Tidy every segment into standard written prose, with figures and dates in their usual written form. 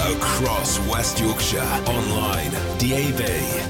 across West Yorkshire. Online, DAB,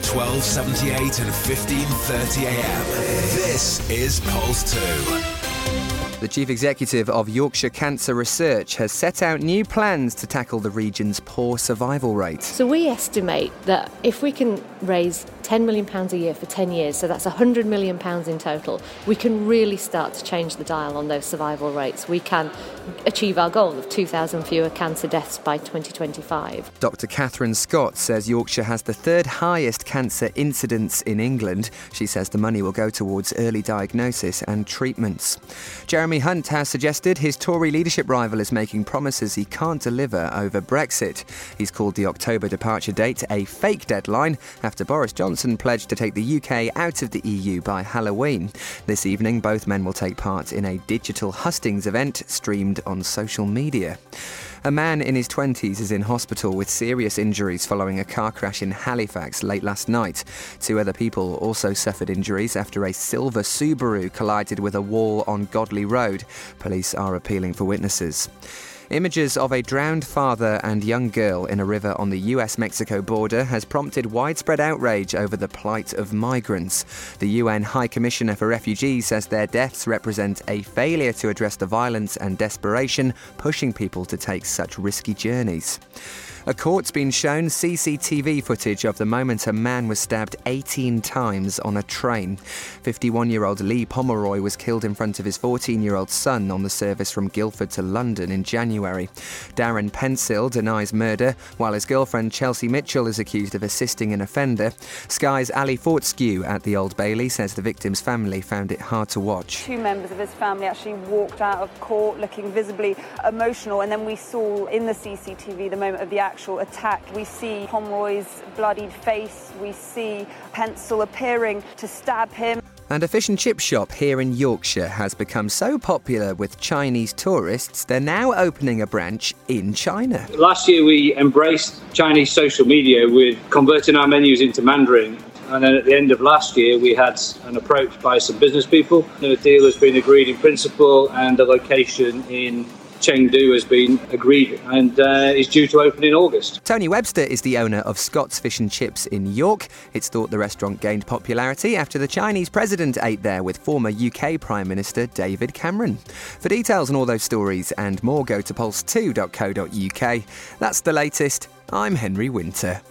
1278 and 1530 AM. This is Pulse 2. The Chief Executive of Yorkshire Cancer Research has set out new plans to tackle the region's poor survival rate. So we estimate that if we can raise £10 million a year for 10 years, so that's £100 million in total, we can really start to change the dial on those survival rates. We can achieve our goal of 2,000 fewer cancer deaths by 2025. Dr. Catherine Scott says Yorkshire has the third highest cancer incidence in England. She says the money will go towards early diagnosis and treatments. Jeremy Hunt has suggested his Tory leadership rival is making promises he can't deliver over Brexit. He's called the October departure date a fake deadline after Boris Johnson pledged to take the UK out of the EU by Halloween. This evening, both men will take part in a digital hustings event streamed on social media. A man in his 20s is in hospital with serious injuries following a car crash in Halifax late last night. 2 other people also suffered injuries after a silver Subaru collided with a wall on Godley Road. Police are appealing for witnesses. Images of a drowned father and young girl in a river on the US-Mexico border has prompted widespread outrage over the plight of migrants. The UN High Commissioner for Refugees says their deaths represent a failure to address the violence and desperation pushing people to take such risky journeys. A court's been shown CCTV footage of the moment a man was stabbed 18 times on a train. 51-year-old Lee Pomeroy was killed in front of his 14-year-old son on the service from Guildford to London in January. Darren Pensill denies murder, while his girlfriend Chelsea Mitchell is accused of assisting an offender. Sky's Ali Fortescue at the Old Bailey says the victim's family found it hard to watch. 2 members of his family actually walked out of court looking visibly emotional, and then we saw in the CCTV the moment of the actual attack. We see Pomeroy's bloodied face, we see Pensill appearing to stab him. And a fish and chip shop here in Yorkshire has become so popular with Chinese tourists, they're now opening a branch in China. Last year we embraced Chinese social media with converting our menus into Mandarin. And then at the end of last year, we had an approach by some business people. The deal has been agreed in principle, and the location in Chengdu has been agreed and is due to open in August. Tony Webster is the owner of Scott's Fish and Chips in York. It's thought the restaurant gained popularity after the Chinese president ate there with former UK Prime Minister David Cameron. For details on all those stories and more, go to pulse2.co.uk. That's the latest. I'm Henry Winter.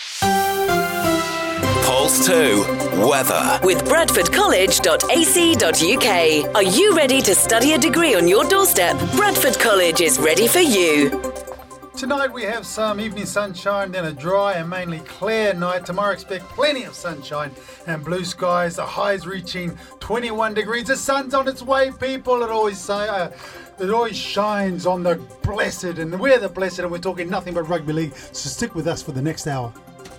Pulse 2 Weather with bradfordcollege.ac.uk. Are you ready to study a degree on your doorstep? Bradford College is ready for you. Tonight we have some evening sunshine, then a dry and mainly clear night. Tomorrow expect plenty of sunshine and blue skies. The highs reaching 21 degrees. The sun's on its way, people. It always shines on the blessed, and we're the blessed, and we're talking nothing but rugby league. So stick with us for the next hour.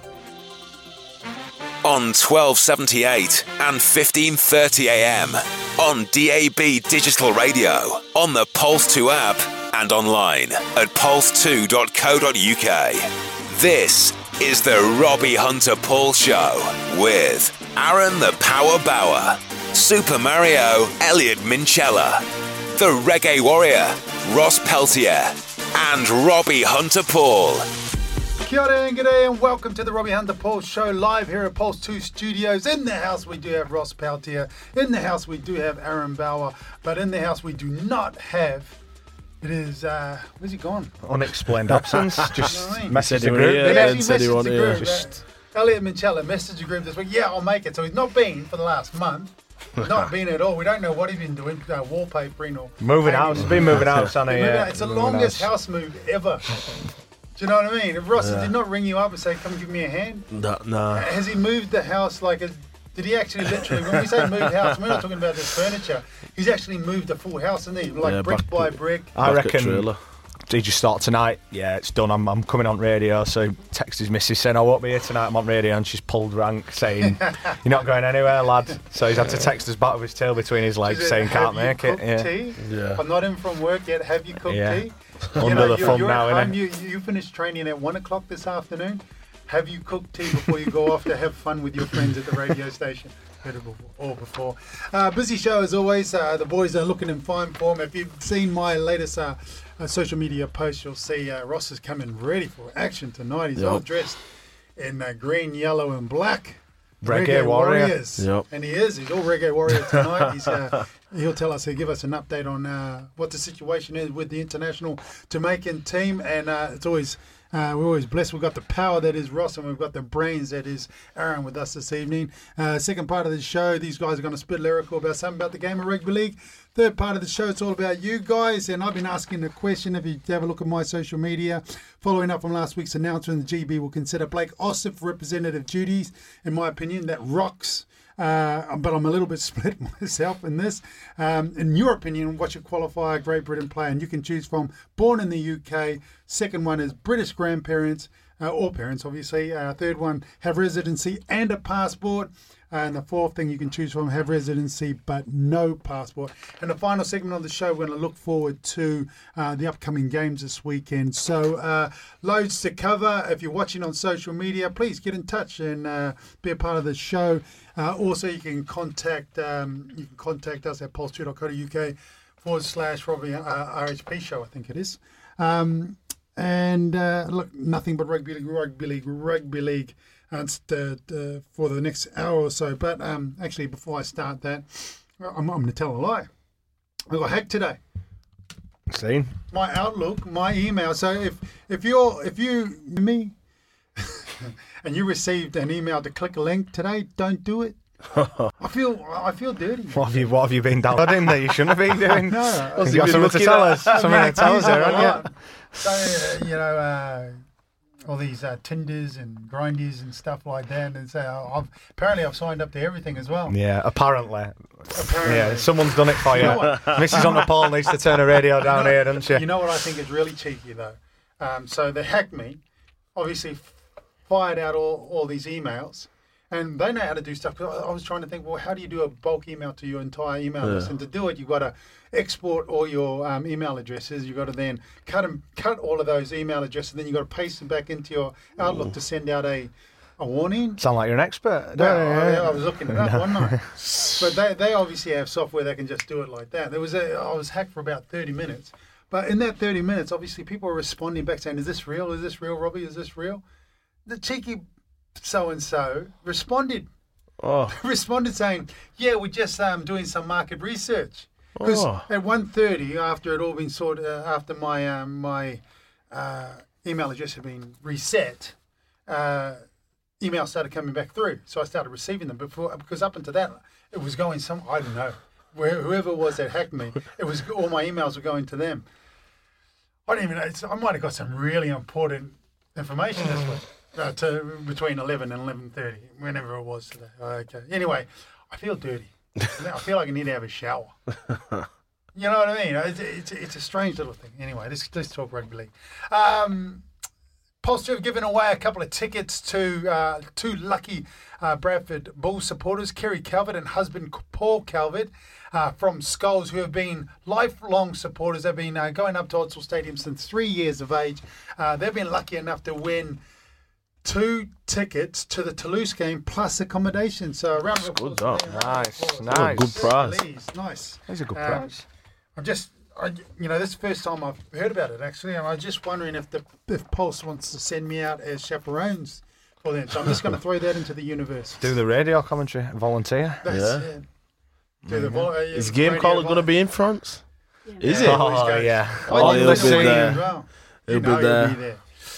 On 1278 and 1530 AM. On DAB Digital Radio. On the Pulse 2 app. And online at pulse2.co.uk. This is the Robbie Hunter-Paul Show with Aaron the Power Bauer, Super Mario Elliot Minchella, the Reggae Warrior Ross Peltier, and Robbie Hunter-Paul. Kia ora and g'day, and welcome to the Robbie Hunter-Paul Show live here at Pulse 2 Studios. In the house we do have Ross Peltier, in the house we do have Aaron Bauer, but in the house we do not have... It is, where's he gone? Unexplained absence. Just messaged the group. Elliot Minchella messaged the group this week. Yeah, I'll make it. So he's not been for the last month. Not been at all. We don't know what he's been doing. Wallpapering or... Moving house. He's been moving house, hasn't he? It's the longest house move ever. Do you know what I mean? If Ross did not ring you up and say, come give me a hand? No. Has he moved the house like a... Did he actually literally, when we say moved house, we're not talking about this furniture. He's actually moved a full house, hasn't he? Like brick by brick. I reckon. Did you start tonight? Yeah, it's done. I'm coming on radio. So text his missus saying I won't be here tonight. I'm on radio, and she's pulled rank saying you're not going anywhere, lad. So he's had to text us back with his tail between his legs saying can't make it. Tea? Yeah. I'm not in from work yet. Have you cooked tea? Under the thumb now, innit? You finished training at 1 o'clock this afternoon. Have you cooked tea before you go off to have fun with your friends at the radio station? Before. Busy show as always. The boys are looking in fine form. If you've seen my latest social media posts, you'll see Ross is coming ready for action tonight. He's all dressed in green, yellow, and black. Reggae warrior. Warriors. And he is. He's all reggae warrior tonight. He'll tell us, he'll give us an update on what the situation is with the international Jamaican team. And it's always, we're always blessed. We've got the power that is Ross, and we've got the brains that is Aaron with us this evening. Second part of the show, these guys are going to spit lyrical about something about the game of rugby league. Third part of the show, it's all about you guys. And I've been asking the question, if you have a look at my social media, following up from last week's announcement, the GB will consider Blake Ossip for representative duties. In my opinion, that rocks. But I'm a little bit split myself in this. In your opinion, what should qualify a Great Britain player? And you can choose from born in the UK. Second one is British grandparents, or parents, obviously. Third one, have residency and a passport. And the fourth thing you can choose from, have residency but no passport. And the final segment of the show, we're going to look forward to the upcoming games this weekend. So loads to cover. If you're watching on social media, please get in touch and be a part of the show. Also, you can contact us at pulse2.co.uk/Robbie RHP show, I think it is. Look, nothing but rugby league. For the next hour or so. But actually, before I start that, I'm going to tell a lie. I got hacked today. Seen my Outlook, my email. So if you me and you received an email to click a link today, don't do it. I feel dirty. What have you been downloading that you shouldn't have been doing? No, you got something to tell us. Something to tell us here, haven't you? So all these Tinders and Grindies and stuff like that, and so I've signed up to everything as well. Yeah, apparently. Yeah, someone's done it for you. Mrs. on the pole needs to turn her radio down here, doesn't she? You know what I think is really cheeky though? So they hacked me, obviously fired out all these emails, and they know how to do stuff. I was trying to think, well, how do you do a bulk email to your entire email list? And to do it, you've got to export all your email addresses. You've got to then cut all of those email addresses, and then you've got to paste them back into your Outlook to send out a warning. Sound like you're an expert. I was looking it up one night. But they obviously have software that can just do it like that. I was hacked for about 30 minutes. But in that 30 minutes, obviously people are responding back saying, is this real? Is this real, Robbie? Is this real? The cheeky so-and-so responded. Responded saying, yeah, we're just doing some market research. Because at 1:30, after it all been sorted, after my my email address had been reset, emails started coming back through. So I started receiving them because up until that, it was going I don't know, whoever it was that hacked me, it was all my emails were going to them. I don't even know. I might have got some really important information this week. Between 11 and 11:30, whenever it was today. Okay. Anyway, I feel dirty. I feel like I need to have a shower. You know what I mean? It's a strange little thing. Anyway, let's talk rugby league. Pulse 2 have given away a couple of tickets to two lucky Bradford Bulls supporters, Kerry Calvert and husband Paul Calvert from Skulls, who have been lifelong supporters. They've been going up to Odsal Stadium since 3 years of age. They've been lucky enough to win 2 tickets to the Toulouse game plus accommodation. So a round of applause. Nice. Good prize. Nice. That's a good prize. This is the first time I've heard about it actually, and I was just wondering if Pulse wants to send me out as chaperones for them. So I'm just going to throw that into the universe. Do the radio commentary, volunteer. Is the game caller going to be in France? Yeah. Is it? Yeah. He'll be there. Well. He'll be there.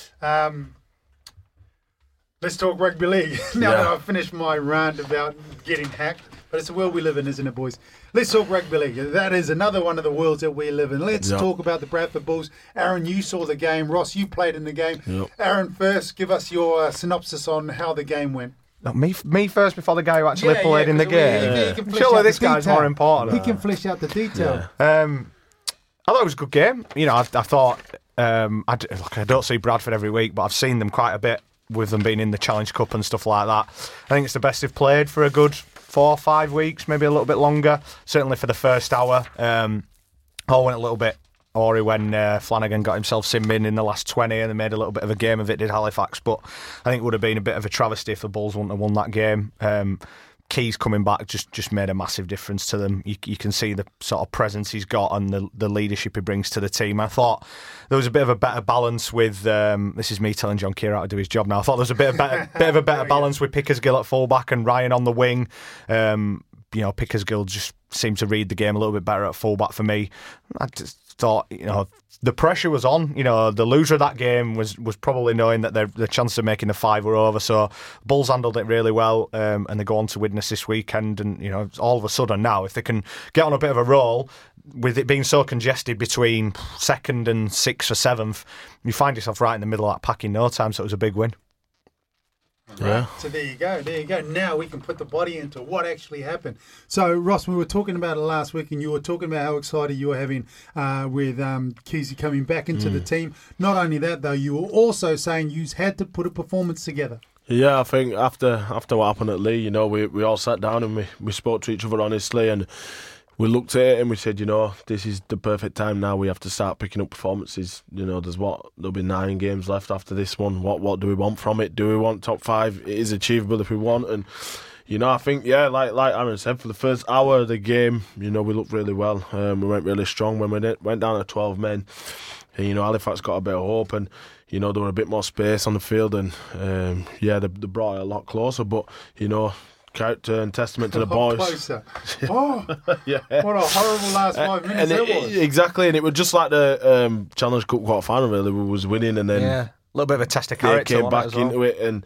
Let's talk rugby league. Now that I've finished my rant about getting hacked. But it's the world we live in, isn't it, boys? Let's talk rugby league. That is another one of the worlds that we live in. Let's talk about the Bradford Bulls. Aaron, you saw the game. Ross, you played in the game. Yep. Aaron, first, give us your synopsis on how the game went. No, me first before the guy who actually played in the game. Surely this guy's more important. He can flesh out the detail. I thought it was a good game. I thought I don't see Bradford every week, but I've seen them quite a bit with them being in the Challenge Cup and stuff like that. I think it's the best they've played for a good 4 or 5 weeks, maybe a little bit longer. Certainly for the first hour. All went a little bit awry when Flanagan got himself sin-binned in the last 20 and they made a little bit of a game of it, did Halifax. But I think it would have been a bit of a travesty if the Bulls wouldn't have won that game. Keys coming back just made a massive difference to them. You can see the sort of presence he's got and the leadership he brings to the team. I thought there was a bit of a better balance with this is me telling John Keir how to do his job now. I thought there was a bit of a better balance with Pickersgill at fullback and Ryan on the wing. Pickersgill just seemed to read the game a little bit better at fullback for me. I just thought, the pressure was on. The loser of that game was probably knowing that the chances of making the 5 were over. So Bulls handled it really well, and they go on to Widnes this weekend. And all of a sudden now, if they can get on a bit of a roll, with it being so congested between 2nd and 6th or 7th, you find yourself right in the middle of that pack in no time. So it was a big win. Yeah. So there you go. Now we can put the body into what actually happened. So, Ross, we were talking about it last week, and you were talking about how excited you were having with Kesey coming back into the team. Not only that, though, you were also saying you had to put a performance together. Yeah, I think after what happened at Lee, we all sat down and we spoke to each other honestly, and we looked at it and we said, this is the perfect time now. We have to start picking up performances. There'll be 9 games left after this one. What do we want from it? Do we want top 5? It is achievable if we want. And, I think, like Aaron said, for the first hour of the game, we looked really well. We went really strong when we went down to 12 men. And, Halifax got a bit of hope and, there were a bit more space on the field and, they brought it a lot closer. But, character and testament to the boys. Closer. Oh, yeah. What a horrible last 5 minutes it was. Exactly, and it was just like the Challenge Cup quarter final. Really, we was winning, and then a little bit of a test of character. Came back into it, and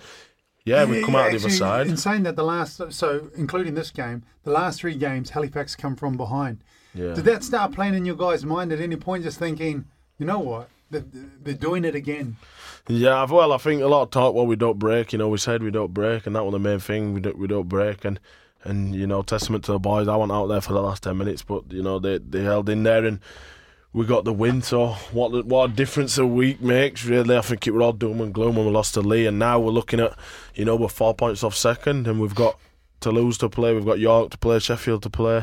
we come out the other side. In saying that including this game, the last 3 games, Halifax come from behind. Yeah. Did that start playing in your guys' mind at any point? Just thinking, you know what, they're doing it again. Yeah, I think a lot of talk, we don't break. We said we don't break, and that was the main thing. We don't break, and testament to the boys. I went out there for the last 10 minutes, but they held in there, and we got the win. So what a difference a week makes, really. I think it was all doom and gloom when we lost to Lee, and now we're looking at, we're 4 points off second, and we've got Toulouse to play, we've got York to play, Sheffield to play.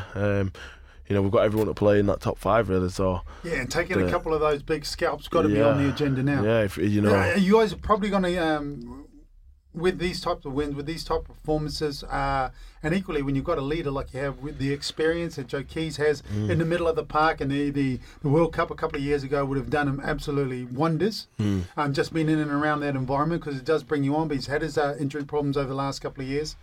We've got everyone to play in that top 5, really. So and taking a couple of those big scalps got to be on the agenda now. Yeah, you guys are probably going to, with these types of wins, with these type of performances, and equally when you've got a leader like you have with the experience that Joe Keys has in the middle of the park, and the World Cup a couple of years ago would have done him absolutely wonders. Just being in and around that environment, because it does bring you on. But he's had his injury problems over the last couple of years.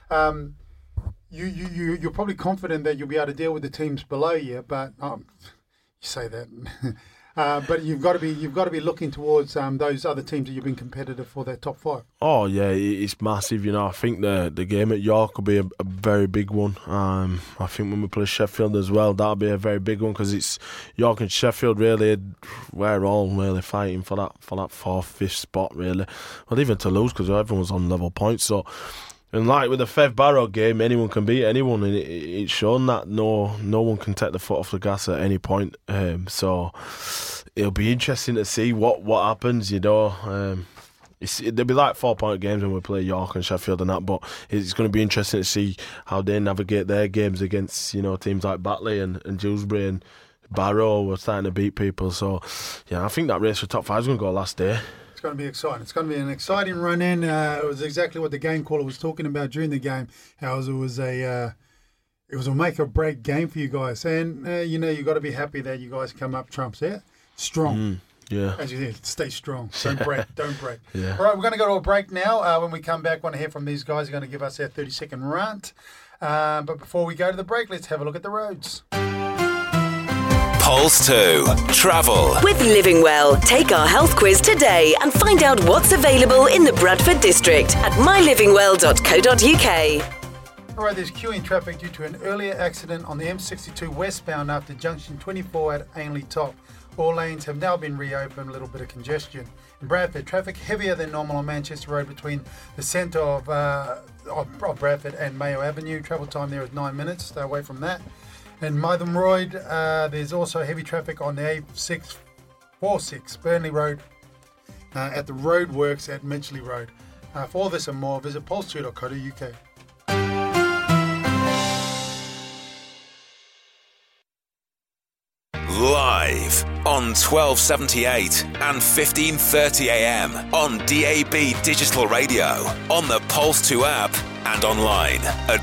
You're probably confident that you'll be able to deal with the teams below you, but you say that. But you've got to be looking towards those other teams that you've been competitive for that top 5. Oh yeah, it's massive. I think the game at York will be a very big one. I think when we play Sheffield as well, that'll be a very big one, because it's York and Sheffield. Really, we're all really fighting for that 4th, 5th spot. Really, well, even Toulouse, because everyone's on level points. So. And like with the Fev Barrow game, anyone can beat anyone, and it's shown that no one can take the foot off the gas at any point. So it'll be interesting to see what happens. There'll be like 4-point games when we play York and Sheffield and that, but it's going to be interesting to see how they navigate their games against teams like Batley and Dewsbury and Barrow. We're starting to beat people, so I think that race for top 5 is going to go last day. It's going to be exciting. It's going to be an exciting run in. It was exactly what the game caller was talking about during the game. How it was a make or break game for you guys, and you got to be happy that you guys come up trumps. Yeah, strong. Yeah, as you said, stay strong. Don't break. Don't break. Yeah. All right, we're going to go to a break now. When we come back, want to hear from these guys. They're going to give us their 30-second rant. But before we go to the break, let's have a look at the roads. Pulse 2. Travel. With Living Well. Take our health quiz today and find out what's available in the Bradford district at mylivingwell.co.uk. All right, there's queuing traffic due to an earlier accident on the M62 westbound after junction 24 at Ainley Top. All lanes have now been reopened, a little bit of congestion. In Bradford, traffic heavier than normal on Manchester Road between the centre of Bradford and Mayo Avenue. Travel time there is 9 minutes. Stay away from that. In Mytham Road, there's also heavy traffic on the A646 Burnley Road at the roadworks at Midgley Road. For all this and more, visit pulse2.co.uk. Live on 1278 and 15:30 AM on DAB Digital Radio, on the Pulse 2 app and online at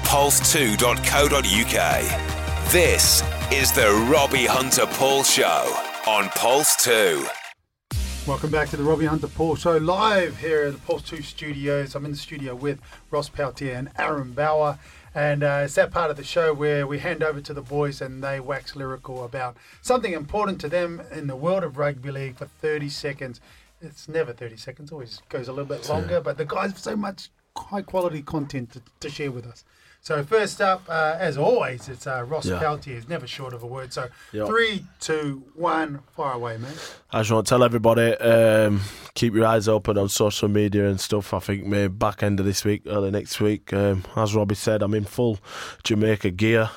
pulse2.co.uk. This is the Robbie Hunter-Paul Show on Pulse 2. Welcome back to the Robbie Hunter-Paul Show, live here at the Pulse 2 studios. I'm in the studio with Ross Peltier and Aaron Bauer. And it's that part of the show where we hand over to the boys and they wax lyrical about something important to them in the world of rugby league for 30 seconds. It's never 30 seconds, always goes a little bit longer, but the guys have so much high quality content to share with us. So first up, as always, it's Ross Peltier. He's never short of a word. So 3, 2, 1, fire away, mate. I just want to tell everybody, keep your eyes open on social media and stuff. I think maybe back end of this week, early next week. As Robbie said, I'm in full Jamaica gear.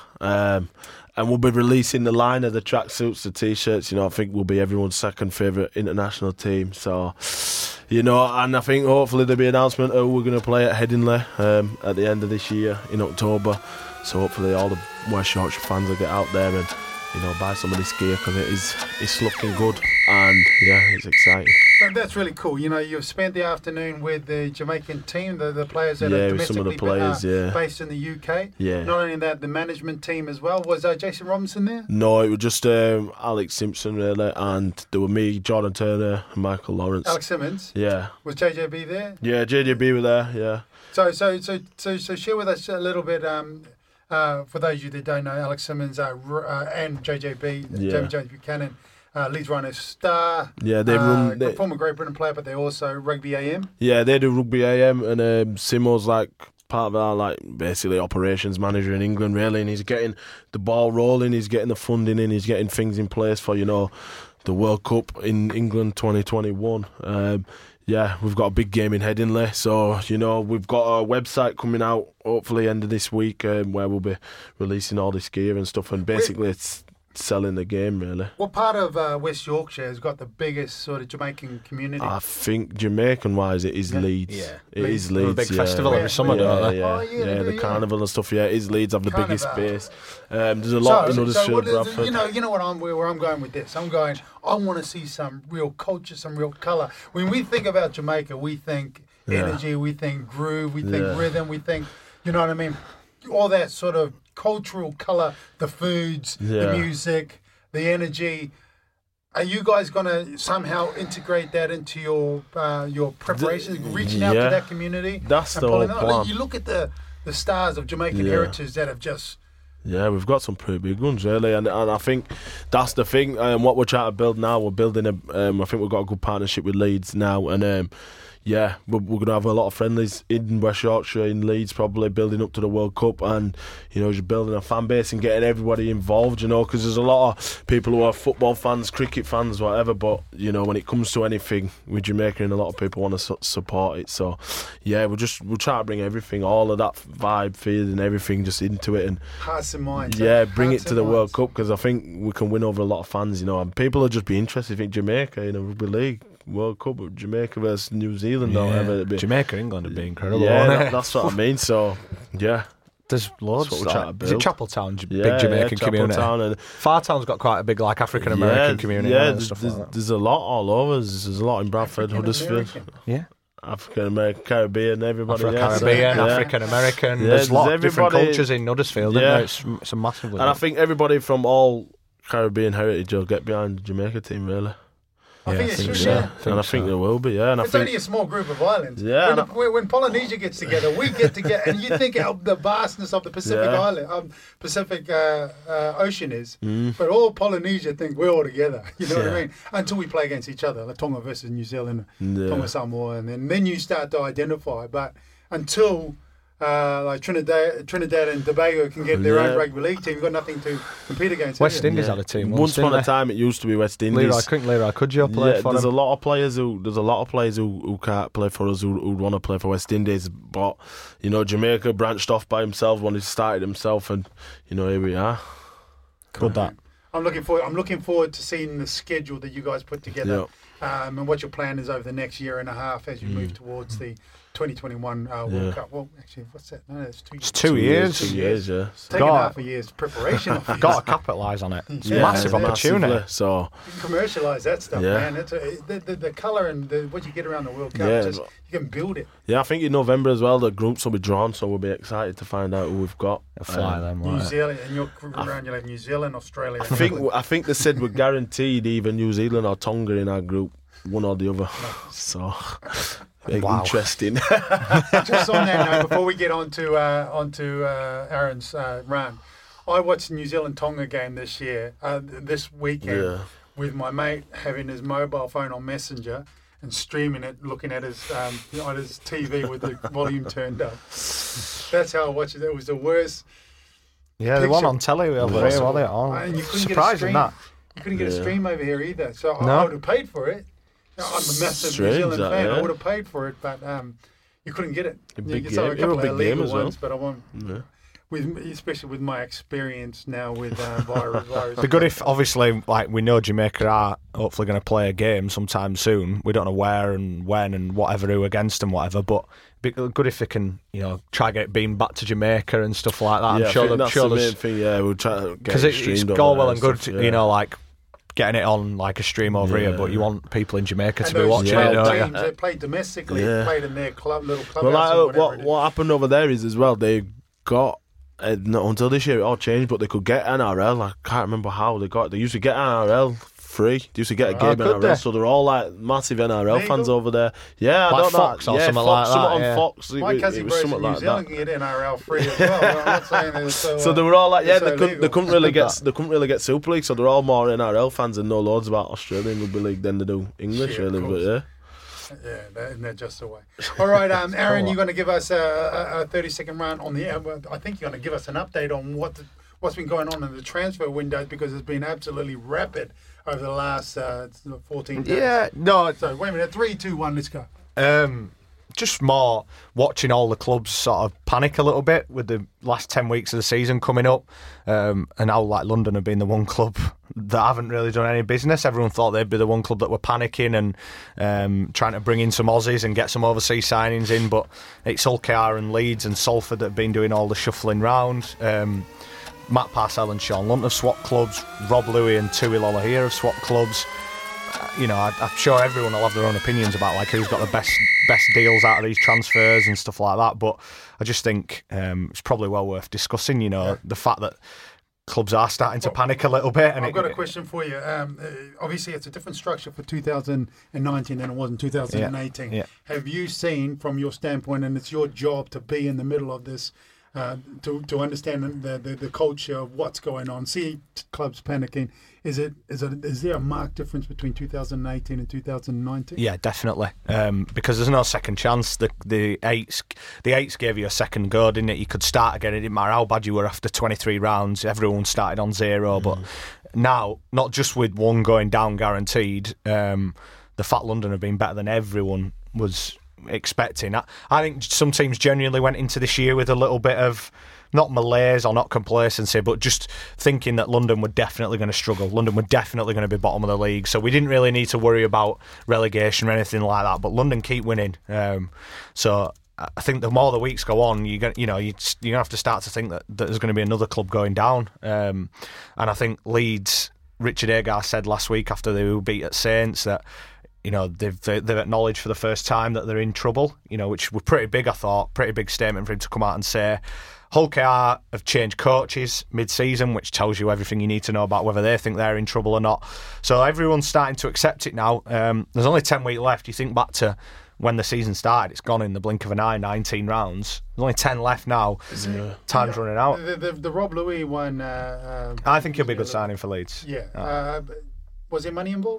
And we'll be releasing the line of the tracksuits, the T-shirts. You know, I think we'll be everyone's second favourite international team. So, you know, and I think hopefully there'll be an announcement of who we're going to play at Headingley at the end of this year in October. So hopefully all the West Yorkshire fans will get out there and, you know, buy some of this gear because it's looking good and, yeah, it's exciting. That's really cool. You know, you've spent the afternoon with the Jamaican team, the players that are with some of the players, based in the UK. Yeah. Not only that, the management team as well. Was Jason Robinson there? No, it was just Alex Simpson, really, and there were me, Jordan Turner, and Michael Lawrence. Alex Simmons? Yeah. Was JJB there? Yeah, JJB were there, yeah. So share with us a little bit, for those of you that don't know, Alex Simmons and JJB, James Buchanan, Leeds Rhinos star. Yeah, they run. Former Great Britain player, but they also Rugby AM. Yeah, they do Rugby AM, and Simo's like part of our basically operations manager in England, really, and he's getting the ball rolling, he's getting the funding in, he's getting things in place for the World Cup in England 2021. Yeah, we've got a big game in Headingley, so we've got a website coming out hopefully end of this week where we'll be releasing all this gear and stuff, and basically it's selling the game, really. What part of West Yorkshire has got the biggest sort of Jamaican community? I think Jamaican-wise, it is Leeds. Yeah. It is Leeds. A big festival every summer, don't they? Yeah, the carnival and stuff. Yeah, it is Leeds have the biggest base. There's a lot in Huddersfield, Bradford. You know where I'm going with this. I want to see some real culture, some real colour. When we think about Jamaica, we think energy, we think groove, we think rhythm, we think, you know what I mean? All that sort of cultural colour, the foods, the music, the energy. Are you guys going to somehow integrate that into your preparations, reaching out to that community? That's the whole plan. You look at the stars of Jamaican heritage that have just... Yeah, we've got some pretty big ones, really, and I think that's the thing. What we're trying to build now, we're building I think we've got a good partnership with Leeds now, and we're going to have a lot of friendlies in West Yorkshire, in Leeds, probably building up to the World Cup, and just building a fan base and getting everybody involved, because there's a lot of people who are football fans, cricket fans, whatever, but when it comes to anything with Jamaica, and a lot of people want to support it, so we'll try to bring everything, all of that vibe, feeling, everything just into it, and hearts and minds, bring it to the World Cup, because I think we can win over a lot of fans, and people will just be interested. I think Jamaica, rugby league World Cup, Jamaica versus New Zealand, or whatever it'd be. Jamaica, England would be incredible. Yeah, that's what I mean. So, there's loads. Is it Chapeltown, big Jamaican community? And Fartown's got quite a big African American community. Yeah, stuff like that. There's a lot all over. There's a lot in Bradford, Huddersfield. Yeah. African American, Caribbean, everybody. Caribbean, African American. There's a lot of different cultures in Huddersfield. Yeah, it's a massive. And I think everybody from all Caribbean heritage will get behind the Jamaica team, really. I think it's true, and I think there will be, And it's only a small group of islands. Yeah. When Polynesia gets together, we get together, and you think of the vastness of the Pacific Island, Pacific Ocean is, but all Polynesia think we're all together. You know what I mean? Until we play against each other, like Tonga versus New Zealand, Tonga Samoa, and then you start to identify. But until like Trinidad and Tobago can get their own rugby league team, you've got nothing to compete against. West Indies had a team. Once upon a time, it used to be West Indies. Leroy Cudjoe played for them. There's a lot of players who can't play for us who want to play for West Indies. But Jamaica branched off by himself, wanted to start it himself, and here we are. Good that. I'm looking forward to seeing the schedule that you guys put together, and what your plan is over the next year and a half as you move towards the 2021 World Cup. Well, actually, what's that? No, it's 2 years. It's 2 years. 2 years, yeah. It's taken half a year's preparation. Got to capitalise on it. It's a Yeah, massive opportunity. Massively, so You can commercialise that stuff, Yeah. man. It's the colour and what you get around the World Cup. Yeah. Just, you can build it. yeah, I think in November as well the groups will be drawn, so we'll be excited to find out who we've got. Fly them, New right? Zealand, and you're around. You have New Zealand, Australia. I think they said we're guaranteed either New Zealand or Tonga in our group, one or the other. So interesting. Just on that note, before we get onto Aaron's run, I watched the New Zealand Tonga game this weekend with my mate having his mobile phone on Messenger and streaming it, looking at his on his TV with the volume turned up. That's how I watched it. It was the worst. Yeah, they won on telly over here, weren't they? Oh, And you couldn't surprising get a stream. that. You couldn't get a stream over here either. So No. I would have paid for it. I'm a massive New Strange Zealand that, fan. yeah. I would have paid for it, but you couldn't get it. A big So game. a couple It was a of big game illegal as well. ones, but I won't. Yeah. Especially with my experience now with virus. It'd be good if, obviously, like we know Jamaica are hopefully going to play a game sometime soon. We don't know where and when and whatever, who against and whatever, but it'd be good if they can, try to get it beamed back to Jamaica and stuff like that. Yeah, I'm sure that's the main thing. Yeah, we'll try to get because it it's streamed all over well there and good, stuff, yeah. like getting it on like a stream over here, but you want people in Jamaica to be watching it. Don't Teams, they played domestically, played in their little clubhouse. Well, or what happened over there is as well, they got not until this year it all changed, but they could get NRL. I can't remember how they got. They used to get NRL free. They used to get a game NRL, so they're all like massive NRL fans over there. Yeah, like I don't Fox know. or something like that. Something Yeah. on Fox. My cousin brothers in New Zealand can get NRL free as well. I'm not saying it's so they were all like, it's they couldn't really get Super League, so they're all more NRL fans and know loads about Australian rugby league than they do English, really. But yeah. Yeah, isn't that just the way? All right, Aaron, you're going to give us a 30-second run on the. I think you're going to give us an update on what's been going on in the transfer window, because it's been absolutely rapid over the last 14 days. Yeah, no. So wait a minute, 3, 2, 1, let's go. Just more watching all the clubs sort of panic a little bit with the last 10 weeks of the season coming up, and how like London have been the one club that haven't really done any business. Everyone thought they'd be the one club that were panicking and trying to bring in some Aussies and get some overseas signings in, but it's Hull KR and Leeds and Salford that have been doing all the shuffling round. Matt Parcell and Sean Lunt have swapped clubs. Rob Louis and Tui Lolohea have swapped clubs. I'm sure everyone will have their own opinions about like who's got the best deals out of these transfers and stuff like that. But I just think it's probably well worth discussing. The fact that clubs are starting to panic a little bit. And I've got a question for you. Obviously, it's a different structure for 2019 than it was in 2018. Yeah. Have you seen, from your standpoint, and it's your job to be in the middle of this, to understand the culture of what's going on, see clubs panicking? Is there a marked difference between 2018 and 2019? Yeah, definitely. Because there's no second chance. The eights gave you a second go, didn't it? You could start again. It didn't matter how bad you were after 23 rounds. Everyone started on zero. But now, not just with one going down guaranteed, the fact London have been better than everyone was expecting. I think some teams genuinely went into this year with a little bit of not malaise or not complacency, but just thinking that London were definitely going to struggle. London were definitely going to be bottom of the league, so we didn't really need to worry about relegation or anything like that. But London keep winning, so I think the more the weeks go on, you're gonna have to start to think that there's going to be another club going down. And I think Leeds, Richard Agar said last week after they beat at Saints that they've acknowledged for the first time that they're in trouble, which was pretty big, I thought. Pretty big statement for him to come out and say. Hull KR have changed coaches mid-season, which tells you everything you need to know about whether they think they're in trouble or not. So everyone's starting to accept it now. There's only 10 weeks left. You think back to when the season started, it's gone in the blink of an eye, 19 rounds. There's only 10 left now. Time's running out. The Rob Louis one... I think he'll be a good signing for Leeds. Yeah. Was there money involved?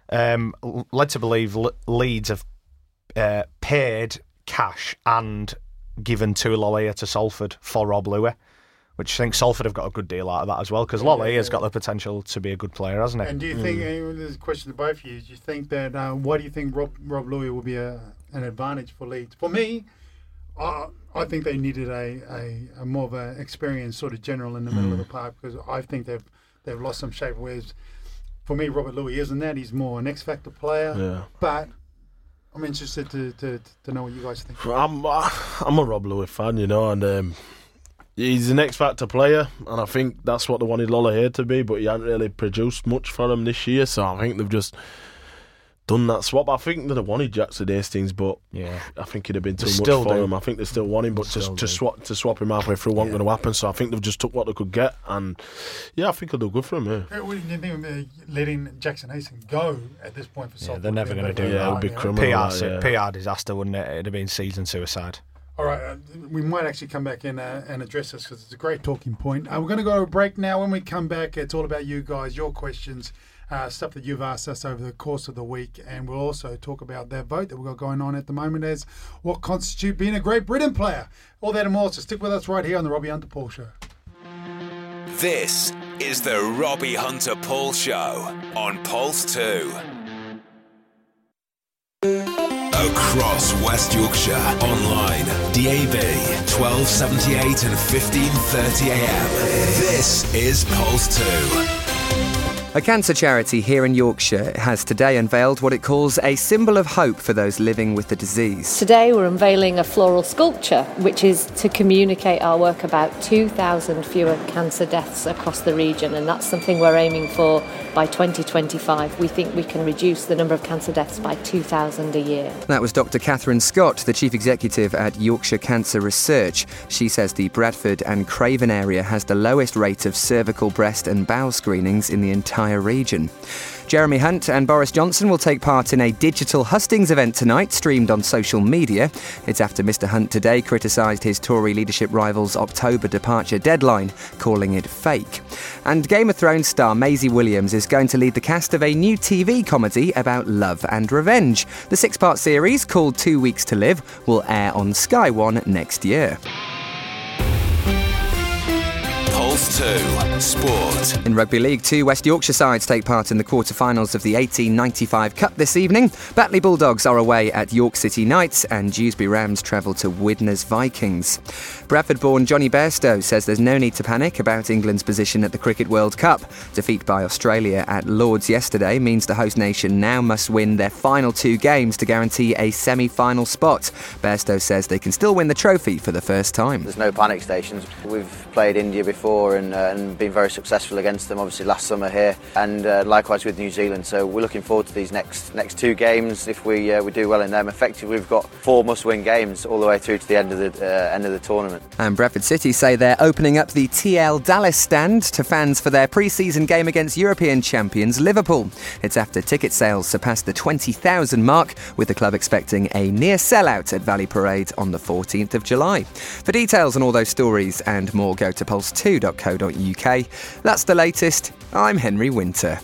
Led to believe Leeds have paid cash and given Tui Lolohea to Salford for Rob Louis, which I think Salford have got a good deal out of that as well, because Lolehea's got the potential to be a good player, hasn't he? And do you think, there's a question to both of you, do you think that, why do you think Rob Louis will be an advantage for Leeds? For me, I think they needed a more of an experienced sort of general in the middle of the park, because I think they've lost some shape, whereas for me, Robert Louis isn't that. He's more an X-Factor player. Yeah. But I'm interested to know what you guys think. I'm a Rob Louis fan, and he's an X-Factor player, and I think that's what they wanted Lolohea to be, but he hasn't really produced much for them this year, so I think they've just done that swap. I think they'd have wanted Jackson Hastings, but I think it'd have been too much for them. I think they still want him, but to swap him halfway through wasn't going to happen, so I think they've just took what they could get, and I think it'll do good for him. What do you think letting Jackson Hastings go at this point for Salford? They're never going to do that. It'd be criminal. PR disaster, wouldn't it? It'd have been season suicide. All right, we might actually come back in and address this because it's a great talking point. We're going to go to a break now. When we come back, it's all about you guys, your questions, stuff that you've asked us over the course of the week, and we'll also talk about that vote that we've got going on at the moment as what constitutes being a Great Britain player. All that and more, so stick with us right here on the Robbie Hunter Paul Show. This is the Robbie Hunter Paul Show on Pulse 2. Across West Yorkshire, online, DAB, 1278 and 1530 AM. This is Pulse 2. A cancer charity here in Yorkshire has today unveiled what it calls a symbol of hope for those living with the disease. Today we're unveiling a floral sculpture, which is to communicate our work about 2,000 fewer cancer deaths across the region, and that's something we're aiming for by 2025. We think we can reduce the number of cancer deaths by 2,000 a year. That was Dr. Catherine Scott, the Chief Executive at Yorkshire Cancer Research. She says the Bradford and Craven area has the lowest rate of cervical, breast and bowel screenings in the entire region. Jeremy Hunt and Boris Johnson will take part in a digital hustings event tonight, streamed on social media. It's after Mr Hunt today criticised his Tory leadership rival's October departure deadline, calling it fake. And Game of Thrones star Maisie Williams is going to lead the cast of a new TV comedy about love and revenge. The 6-part series, called 2 Weeks to Live, will air on Sky One next year. Pulse 2 Sport. In Rugby League, 2 West Yorkshire sides take part in the quarter-finals of the 1895 Cup this evening. Batley Bulldogs are away at York City Knights and Dewsbury Rams travel to Widnes Vikings. Bradford-born Johnny Bairstow says there's no need to panic about England's position at the Cricket World Cup. Defeat by Australia at Lords yesterday means the host nation now must win their final 2 games to guarantee a semi-final spot. Bairstow says they can still win the trophy for the first time. There's no panic stations. We've played India before and been very successful against them, obviously last summer here, and likewise with New Zealand. So we're looking forward to these next 2 games. If we do well in them, effectively we've got 4 must-win games all the way through to the end of the tournament. And Bradford City say they're opening up the TL Dallas stand to fans for their pre-season game against European champions Liverpool. It's after ticket sales surpassed the 20,000 mark, with the club expecting a near sellout at Valley Parade on the 14th of July. For details on all those stories and more, go to pulse2.co.uk. That's the latest. I'm Henry Winter.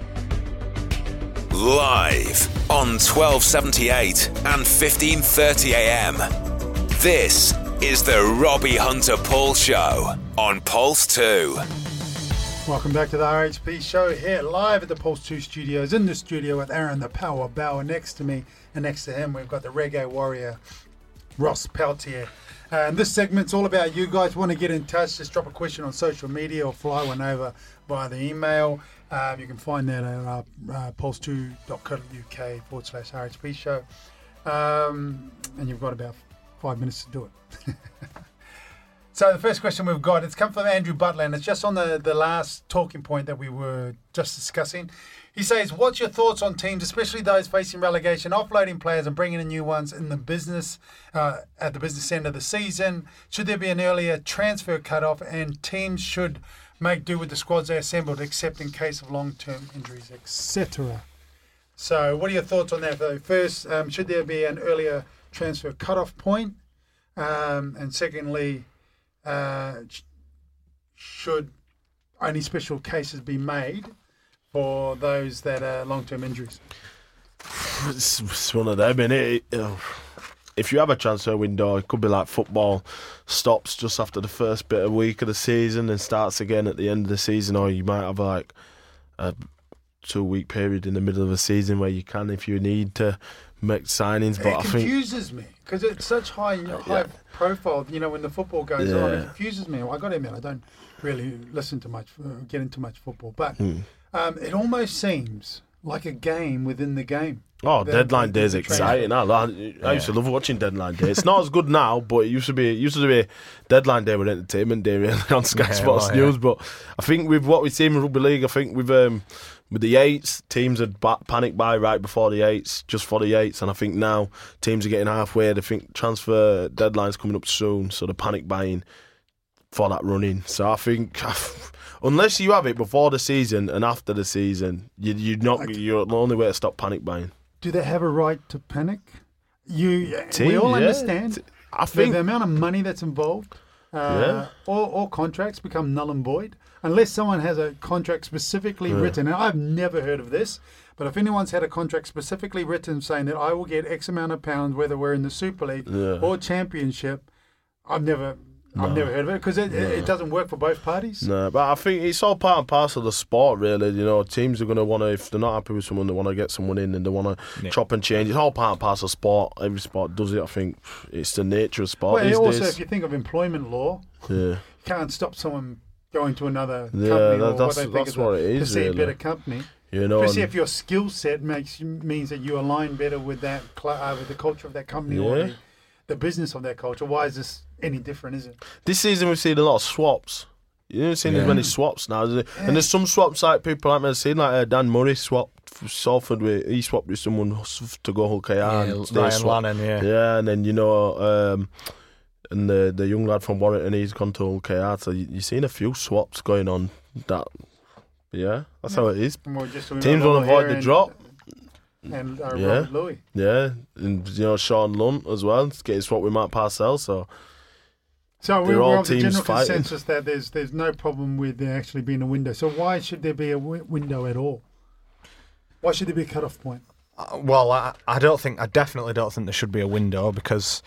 Live on 1278 and 1530 AM. This is the Robbie Hunter Paul Show on Pulse 2. Welcome back to the RHP Show here live at the Pulse 2 studios. In the studio with Aaron the Power Bauer next to me, and next to him we've got the Reggae Warrior Ross Peltier. And this segment's all about you guys. Want to get in touch, just drop a question on social media or fly one over via the email. You can find that at pulse2.co.uk/RHP Show. And you've got about 5 minutes to do it. So the first question we've got, it's come from Andrew Butler, and it's just on the last talking point that we were just discussing. He says, what's your thoughts on teams, especially those facing relegation, offloading players and bringing in new ones in the business at the business end of the season? Should there be an earlier transfer cutoff, and teams should make do with the squads they assembled, except in case of long-term injuries, etc.? So what are your thoughts on that? First, should there be an earlier transfer cutoff point? And secondly, should only special cases be made for those that are long-term injuries? It's one of them, innit? If you have a transfer window, it could be like football, stops just after the first bit of week of the season and starts again at the end of the season, or you might have like a 2-week period in the middle of the season where you can, if you need to, make signings. But it confuses me because it's such high profile. When the football goes on, it confuses me. I got to admit, I don't really get into much football, but it almost seems like a game within the game. Oh, Deadline Day is exciting. I used to love watching Deadline Day. It's not as good now, but it used to be Deadline Day with Entertainment Day really on Sky Sports News. But I think with what we've seen in Rugby League, I think with the eights, teams had panicked by right before the eights, just for the eights, and I think now teams are getting halfway. They think transfer deadline's coming up soon, so they're panic buying for that running. So I think unless you have it before the season and after the season, you're the only way to stop panic buying. Do they have a right to panic? We all understand. I think the amount of money that's involved. All contracts become null and void unless someone has a contract specifically written. And I've never heard of this, but if anyone's had a contract specifically written saying that I will get X amount of pounds, whether we're in the Super League or Championship, I've never heard of it because it doesn't work for both parties. No, but I think it's all part and parcel of the sport, really. You know, teams are going to want to, if they're not happy with someone, they want to get someone in and they want to chop and change. It's all part and parcel of sport. Every sport does it. I think it's the nature of sport these days. If you think of employment law, you can't stop someone going to another company or what they think is a perceived better company. You know, especially if your skill set means that you align better with that with the culture of that company or the business of that culture. Why is this any different, is it? This season we've seen a lot of swaps. You haven't seen as many swaps now. And there's some swaps like people haven't seen, like Dan Murray swapped Salford he swapped with someone to go Hull KR. Ryan Lannon, and then and the young lad from Warrington, he's gone to Hull KR. So you've seen a few swaps going on. That's how it is. Teams want to avoid the drop. And Robert Louis. Yeah, and Sean Lunt as well. It's getting swapped with Matt Parcell, so we're of the general consensus that there's no problem with there actually being a window. So why should there be a window at all? Why should there be a cut-off point? Well, I definitely don't think there should be a window because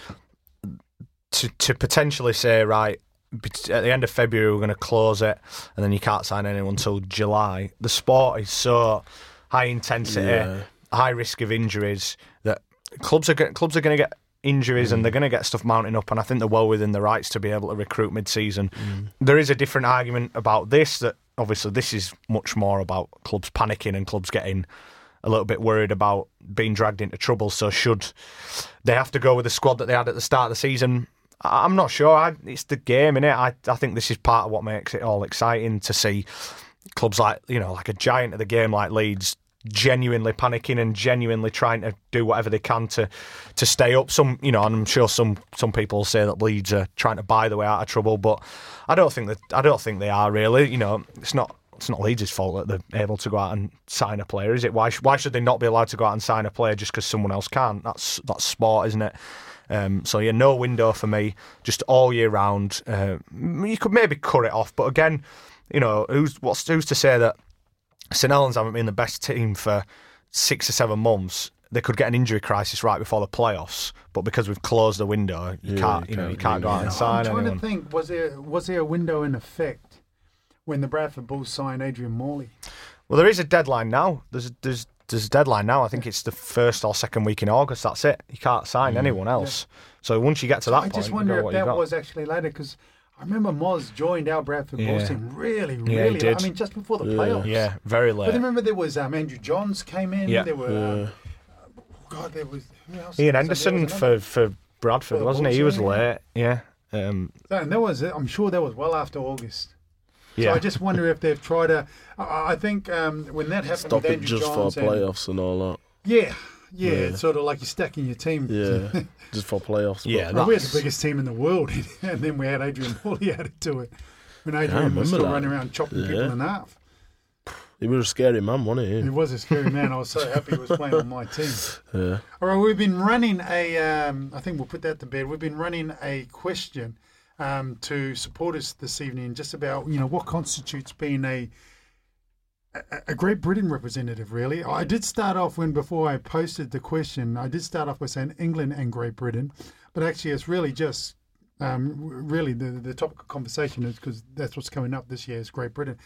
to potentially say, right, at the end of February we're going to close it and then you can't sign anyone until July. The sport is so high intensity, high risk of injuries that clubs are going to get injuries and they're going to get stuff mounting up, and I think they're well within the rights to be able to recruit mid-season. There is a different argument about this, that obviously this is much more about clubs panicking and clubs getting a little bit worried about being dragged into trouble. So should they have to go with the squad that they had at the start of the season? I'm not sure. It's the game, innit? I think this is part of what makes it all exciting to see clubs like a giant of the game like Leeds genuinely panicking and genuinely trying to do whatever they can to stay up. And I'm sure some people say that Leeds are trying to buy their way out of trouble, but I don't think they are really. It's not Leeds' fault that they're able to go out and sign a player, is it? Why should they not be allowed to go out and sign a player just because someone else can't? That's sport, isn't it? No window for me, just all year round. You could maybe cut it off, but again, who's to say that St Helens haven't been the best team for 6 or 7 months? They could get an injury crisis right before the playoffs, but because we've closed the window, you can't go out and sign anyone. I'm trying to think, was there a window in effect when the Bradford Bulls signed Adrian Morley? Well, there is a deadline now. There's a deadline now. I think it's the first or second week in August. That's it. You can't sign anyone else. So once you get to that point, I just wonder if that was actually later, because I remember Moz joined our Bradford Bulls team really, did. I mean, just before the playoffs. Yeah, very late. But I remember there was Andrew Johns came in. Yeah. There were, there was who else? Ian Henderson for Bradford, wasn't he? He was late. Yeah. And there was, I'm sure that was well after August. So I just wonder if they've tried to. I think when that happened stop with it Andrew just Johns for playoffs and all that. Yeah, it's sort of like you're stacking your team. Yeah, just for playoffs. Yeah, we had the biggest team in the world, and then we had Adrian Morley added to it. When Adrian was still running around chopping people in half. He was a scary man, wasn't he? He was a scary man. I was so happy he was playing on my team. Yeah. All right, we've been running I think we'll put that to bed. We've been running a question to supporters this evening, just about what constitutes being a Great Britain representative. Really, I did start off before I posted the question. I did start off by saying England and Great Britain, but actually it's really just really the topic of conversation is because that's what's coming up this year is Great Britain.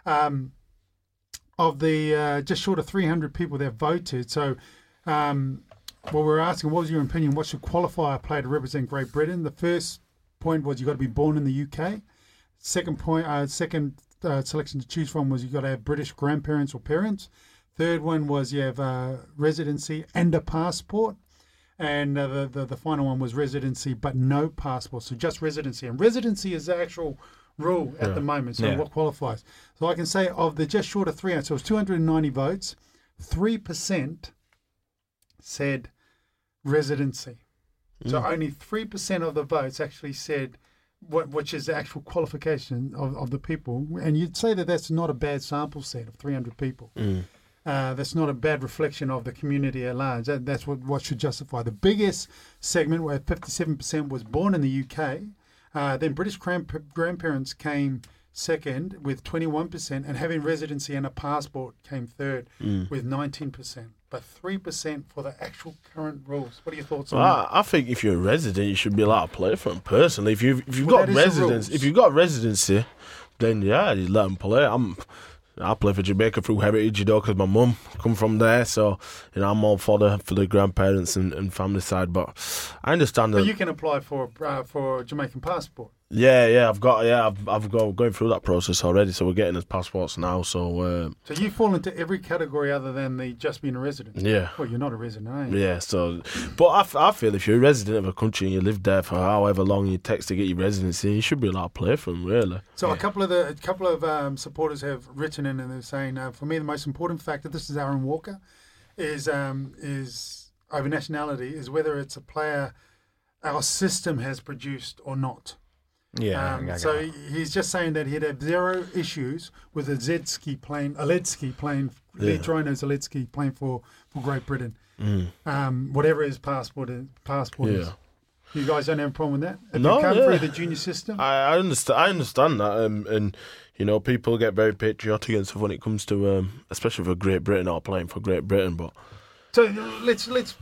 Of the just short of 300 people that voted, so we're asking, what was your opinion? What should qualify a player to represent Great Britain? The first point was you got to be born in the UK. Second point, selection to choose from was you got to have British grandparents or parents. Third one was you have residency and a passport. And the final one was residency but no passport. So just residency. And residency is the actual rule at the moment. So what qualifies? So I can say of the just short of 300, so it was 290 votes, 3% said residency. So only 3% of the votes actually said, which is the actual qualification of the people. And you'd say that that's not a bad sample set of 300 people. That's not a bad reflection of the community at large. That's what should justify. The biggest segment, where 57% was born in the UK, then British grandparents came second with 21%, and having residency and a passport came third with 19%. But 3% for the actual current rules. What are your thoughts on that? I think if you're a resident, you should be allowed to play for them personally. If you've got residency, then you let them play. I play for Jamaica through heritage, because my mum come from there. So I'm all for the grandparents and family side. But I understand that. But you can apply for a Jamaican passport. I've got going through that process already. So we're getting his passports now. So you fall into every category other than the just being a resident. Yeah. Well, you're not a resident, are you? Yeah. So, but I feel if you're a resident of a country and you live there for however long you takes to get your residency, you should be allowed to play for them. Really. So a couple of supporters have written in and they're saying, for me, the most important factor. This is Aaron Walker, is over nationality, is whether it's a player our system has produced or not. So he's just saying that he'd have zero issues with Ledski playing for Great Britain. Whatever his passport is. You guys don't have a problem with that? If you come through the junior system? I understand that. And people get very patriotic and stuff when it comes to, especially for Great Britain or playing for Great Britain. But so let's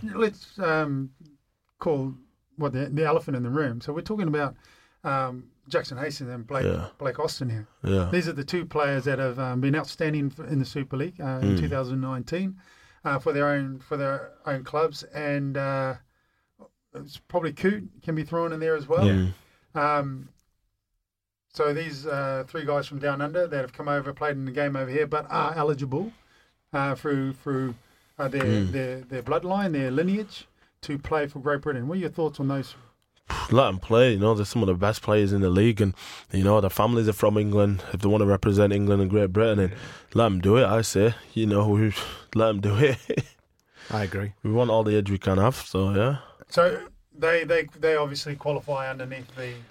call the elephant in the room. So we're talking about Jackson Hastings and Blake Austin here. Yeah. These are the two players that have been outstanding in the Super League in 2019 for their own clubs, and it's probably Coote can be thrown in there as well. Yeah. So these three guys from down under that have come over, played in the game over here, but are eligible through their bloodline, their lineage, to play for Great Britain. What are your thoughts on those? Let them play. They're some of the best players in the league, and their families are from England. If they want to represent England and Great Britain, and let them do it. I say, let them do it. I agree. We want all the edge we can have. So yeah. So they obviously qualify underneath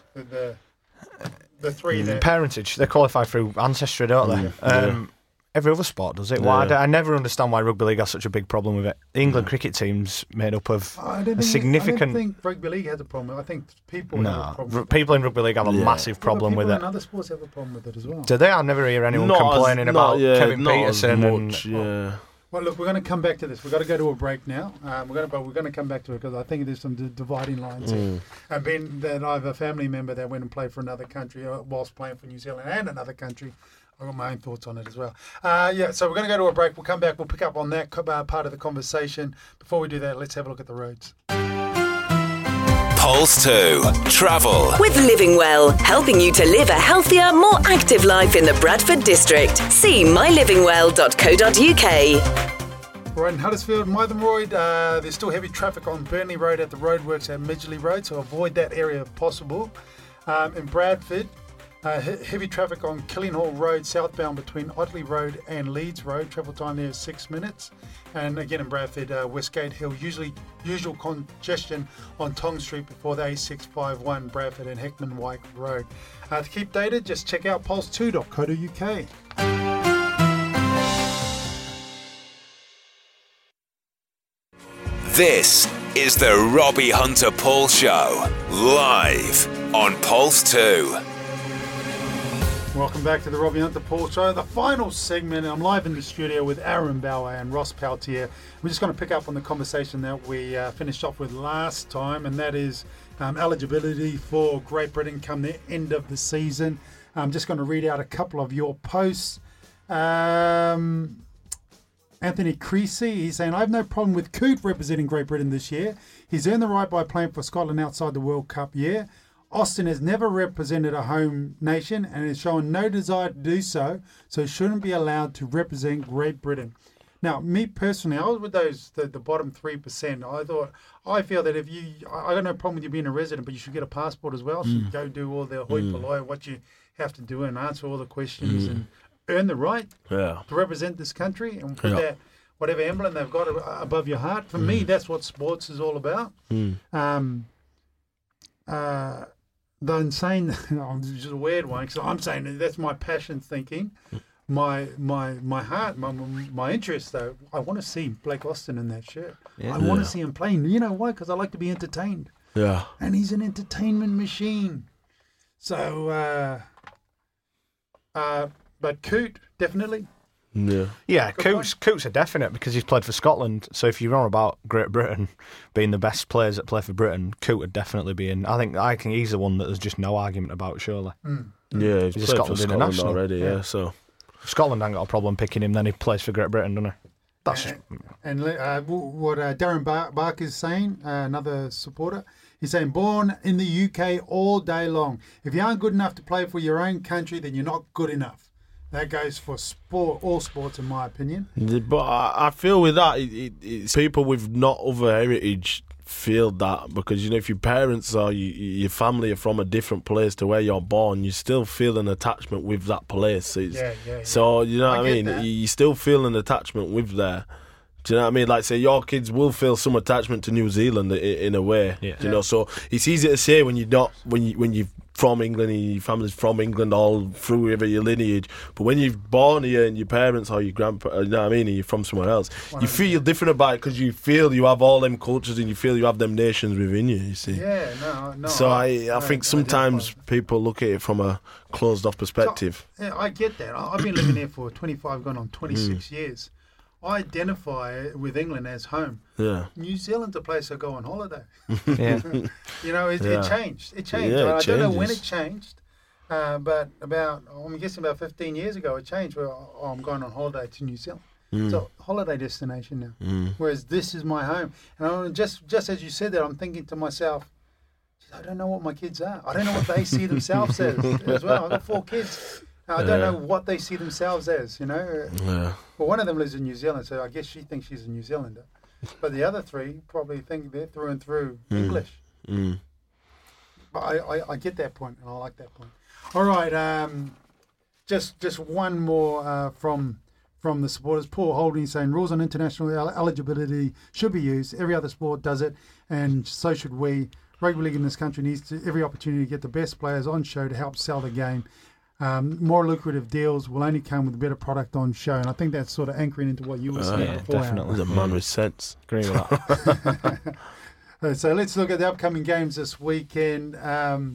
the three there. Parentage. They qualify through ancestry, don't they? Every other sport does it. I never understand why rugby league has such a big problem with it. The England cricket team's made up of significant. I don't think rugby league has a problem. I think people have a problem. People in rugby league have a massive problem with it. People in other sports have a problem with it as well. Do they? I never hear anyone complaining about Kevin Peterson. Well, look, we're going to come back to this. We've got to go to a break now. We're going to come back to it because I think there's some dividing lines here. And being that I have a family member that went and played for another country whilst playing for New Zealand and another country, I've got my own thoughts on it as well. So we're going to go to a break. We'll come back. We'll pick up on that part of the conversation. Before we do that, let's have a look at the roads. Pulse 2. Travel. With Living Well, helping you to live a healthier, more active life in the Bradford district. See mylivingwell.co.uk. We're in Huddersfield, Mytholm Road. There's still heavy traffic on Burnley Road at the roadworks at Midgley Road, so avoid that area if possible. In Bradford, heavy traffic on Killingall Road southbound between Otley Road and Leeds Road. Travel time there is 6 minutes. And again in Bradford, Westgate Hill, usual congestion on Tong Street before the A651 Bradford and Heckman White Road. To keep dated, just check out pulse2.co.uk. This is the Robbie Hunter-Paul Show, live on Pulse 2. Welcome back to the Robbie Hunter-Paul Show, the final segment. I'm live in the studio with Aaron Bauer and Ross Peltier. We're just going to pick up on the conversation that we finished off with last time, and that is eligibility for Great Britain come the end of the season. I'm just going to read out a couple of your posts. Anthony Creasy, he's saying, I have no problem with Coote representing Great Britain this year. He's earned the right by playing for Scotland outside the World Cup year. Austin has never represented a home nation and has shown no desire to do so, so shouldn't be allowed to represent Great Britain. Now, me personally, I was with the bottom 3%. I feel that if I got no problem with you being a resident, but you should get a passport as well. So you go do all the hoi polloi, what you have to do, and answer all the questions and earn the right to represent this country and put that whatever emblem they've got above your heart. For me, that's what sports is all about. The insane, this is a weird one, because I'm saying that's my passion thinking. My heart, my interest, though, I want to see Blake Austin in that shirt. I want to see him playing. You know why? Because I like to be entertained. Yeah. And he's an entertainment machine. So, but Coote, definitely. Yeah, Coote's a definite because he's played for Scotland. So if you're on about Great Britain being the best players that play for Britain, Coote would definitely be in. I think he's the one that there's just no argument about, surely. Yeah, he's a Scotland international already, so... Scotland ain't got a problem picking him, then he plays for Great Britain, doesn't he? That's and what Darren Barker is saying, another supporter, he's saying, born in the UK all day long. If you aren't good enough to play for your own country, then you're not good enough. That goes for all sports, in my opinion. But I feel with that, it's people with not other heritage feel that, because if your parents or your family are from a different place to where you're born, you still feel an attachment with that place. So you know what I mean? You still feel an attachment with there. Do you know what I mean? Like, say, your kids will feel some attachment to New Zealand in a way. You know, so it's easy to say when you're from England and your family's from England all through your lineage, but when you're born here and your parents or your grandpa, you know what I mean, and you're from somewhere else, you feel different about it because you feel you have all them cultures and you feel you have them nations within you, you see. Yeah, no. So I think sometimes people look at it from a closed off perspective. So, I get that. I've been living here for 25, going on 26 years. I identify with England as home. Yeah. New Zealand's a place I go on holiday. Yeah. It changed. It changed. Yeah, I don't know when it changed, but I'm guessing about 15 years ago it changed where I'm going on holiday to New Zealand. It's a holiday destination now. Whereas this is my home. And just as you said that, I'm thinking to myself, I don't know what my kids are. I don't know what they see themselves as well. I've got 4 kids. I don't know what they see themselves as, Yeah. Well, one of them lives in New Zealand, so I guess she thinks she's a New Zealander. But the other 3 probably think they're through and through English. But I get that point, and I like that point. All right, just one more from the supporters. Paul Holding saying, rules on international eligibility should be used. Every other sport does it, and so should we. Rugby league in this country needs every opportunity to get the best players on show to help sell the game. More lucrative deals will only come with a better product on show, and I think that's sort of anchoring into what you were saying before. Definitely. There's a man with sense. Agree with that. So let's look at the upcoming games this weekend. Tell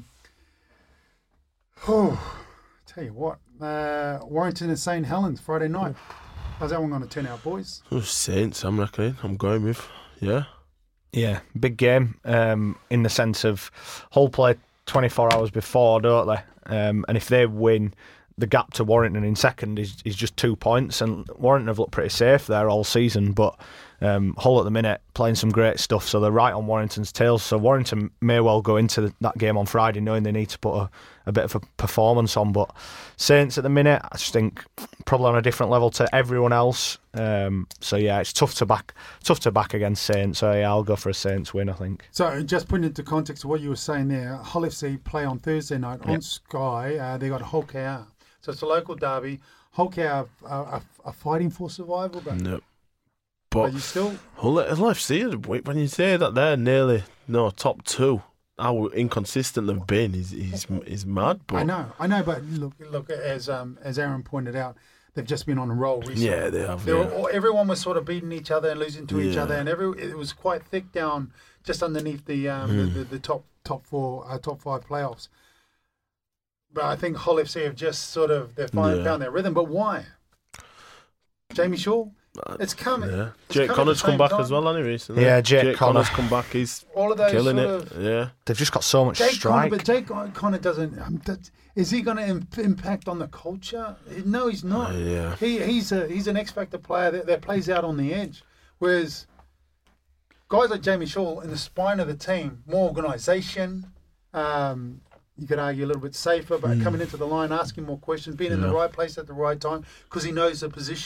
you what, Warrington and St Helens Friday night. How's that one going to turn out, boys? Saints, I'm reckoning. I'm going with, Yeah, big game in the sense of Hull play 24 hours before, don't they? And if they win, the gap to Warrington in second is just 2 points, and Warrington have looked pretty safe there all season, but Hull at the minute playing some great stuff, so they're right on Warrington's tails. So Warrington may well go into that game on Friday knowing they need to put a bit of a performance on, but Saints at the minute, I just think probably on a different level to everyone else. So yeah, it's tough to back against Saints. So yeah, I'll go for a Saints win, I think. So just putting into context of what you were saying there, Hull FC play on Thursday night on Sky. They got Hull KR, so it's a local derby. Hull KR are fighting for survival, but no. But you still Hull FC, when you say that they're nearly top 2, how inconsistent they've been is mad. But I know, but look, as Aaron pointed out, they've just been on a roll recently. Yeah, they have. Everyone was sort of beating each other and losing to each other, and it was quite thick down just underneath the top 4, top 5 playoffs. But I think Hull FC have just sort of found their rhythm. But why? Jamie Shaw. It's coming. Yeah. Jake Connor's come back as well, hasn't he, recently? Yeah, Jake Connor's come back. He's all of those killing it. Yeah. They've just got so much strike. But Jake Connor doesn't. Is he going to impact on the culture? No, he's not. Yeah. He's an X Factor player that plays out on the edge. Whereas guys like Jamie Shaw in the spine of the team, more organisation. You could argue a little bit safer, but coming into the line, asking more questions, being in the right place at the right time because he knows the position.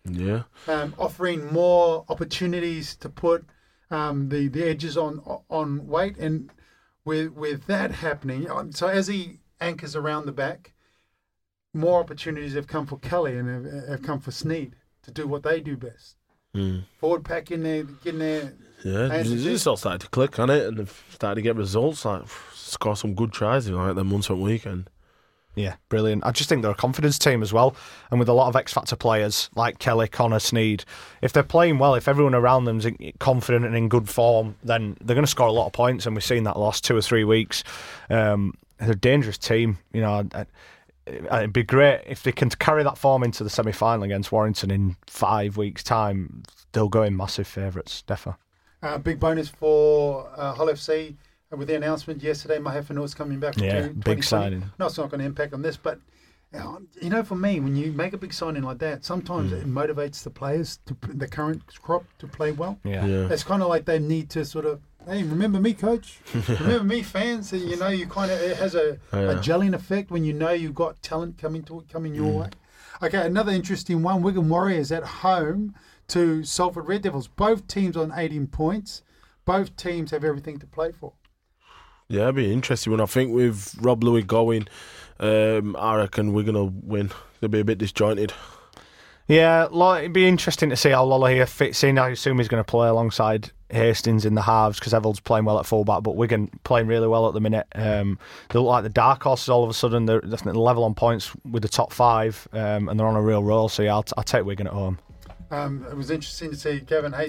Yeah. Offering more opportunities to put the edges on weight, and with that happening, so as he anchors around the back, more opportunities have come for Kelly and have come for Sneed to do what they do best. Forward pack in there, getting there. Yeah, it's all started to click on it, and they've started to get results. Like score some good tries, like the Munster weekend. Yeah, brilliant. I just think they're a confidence team as well, and with a lot of X Factor players like Kelly, Connor, Sneed, if they're playing well, if everyone around them's confident and in good form, then they're going to score a lot of points, and we've seen that the last 2 or 3 weeks. They're a dangerous team, you know. It'd be great if they can carry that form into the semi-final against Warrington in 5 weeks' time. They'll go in massive favourites, definitely. Big bonus for Hull FC. With the announcement yesterday, Mahefa North's coming back. Yeah, June big signing. No, it's not going to impact on this, but you know, for me, when you make a big signing like that, sometimes it motivates the players, the current crop, to play well. Yeah. It's kind of like they need to sort of, hey, remember me, coach? Remember me, fans? You know, you kind of, it has a gelling effect when you know you've got talent coming your way. Okay, another interesting one. Wigan Warriors at home to Salford Red Devils. Both teams on 18 points. Both teams have everything to play for. Yeah, it'll be an interesting one. I think with Rob Louis going, I reckon we're going to win. They'll be a bit disjointed. Yeah, it'd be interesting to see how Lolohea fits in. I assume he's going to play alongside Hastings in the halves because Evalds playing well at fullback, but Wigan playing really well at the minute. They look like the dark horses all of a sudden. They're definitely level on points with the top 5, and they're on a real roll. So yeah, I'll take Wigan at home. It was interesting to see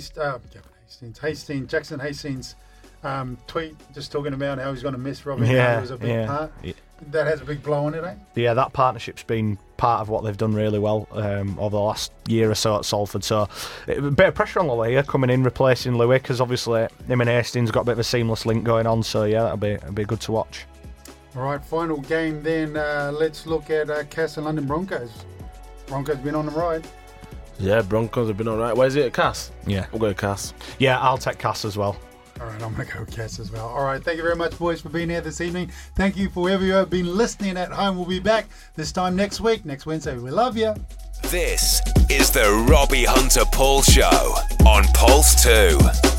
Jackson Hastings tweet just talking about how he's going to miss Robin. Yeah, it was a big part. Yeah. That has a big blow on it, eh? Yeah, that partnership's been part of what they've done really well over the last year or so at Salford. So a bit of pressure on Lolohea coming in, replacing Louis, because obviously him and Hastings got a bit of a seamless link going on. So yeah, that'll be good to watch. All right, final game then. Let's look at Cass and London Broncos. Broncos been on the ride. Yeah, Broncos have been all right. Where's it at Cass? Yeah. We'll go Cass. Yeah, I'll take Cass as well. All right, I'm going to go Cass as well. All right, thank you very much, boys, for being here this evening. Thank you for whoever you have been listening at home. We'll be back this time next week, next Wednesday. We love you. This is the Robbie Hunter-Paul Show on Pulse 2.